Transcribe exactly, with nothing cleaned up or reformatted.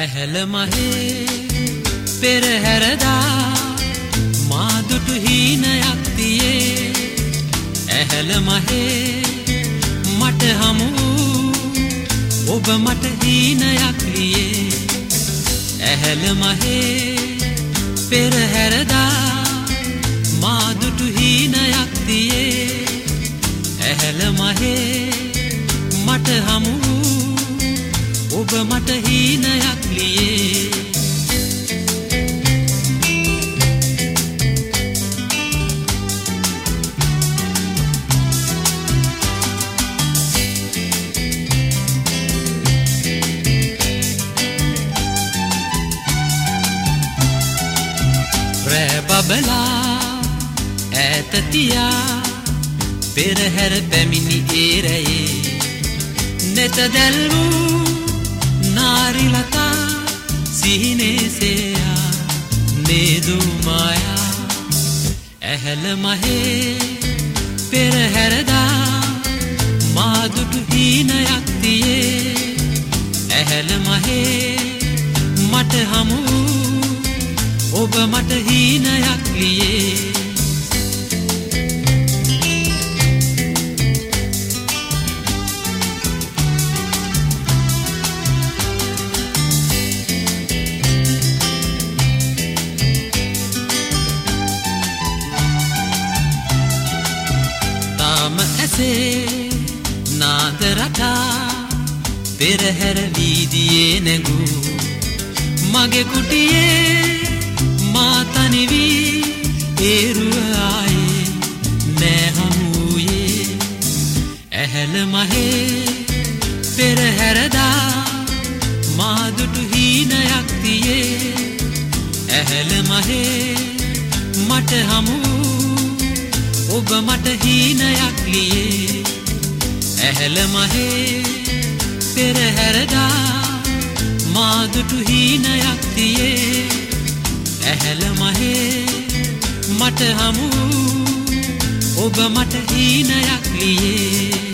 ඇහැල මහේ පෙරහැරදා මා දුටු හීනයක් තියේ ඇහැල මහේ මට හමු ඔබ මට හීනයක් ලියේ ඇහැල මහේ පෙරහැරදා මා දුටු හීනයක් තියේ ඇහැල මහේ මට හමු ඔබ මට හීනයක් ලියේ බබලා ඈත තියා පෙරහැර පැමිණි ඒ රැයේ නෙත දැල්වූ නාරිලතා සිහිනේසෙයා නේදු මායා ඇහැල මහේ පෙරහැරදා මා දුටු හීනයක් තියේ ඇහැල මහේ මට හමු ඔබ මට හීනයක් ලියේ තාම ඇසේ නාද රටා පෙරහැර වීදියේ නැගූ මගේ කුටියේ මා තනිවී ඒරුව ආයේ නෑ හමුයේ ඇහැල මහේ පෙරහැරදා මා දුටු හීනයක් තියේ ඇහැල මහේ මට හමු ඔබ මට හීනයක් ලියේ ඇහැල මහේ පෙරහැරදා මා දුටු හීනයක් තියේ ඇහැල මහේ මට හමු ඔබ මට හීනයක් ලියේ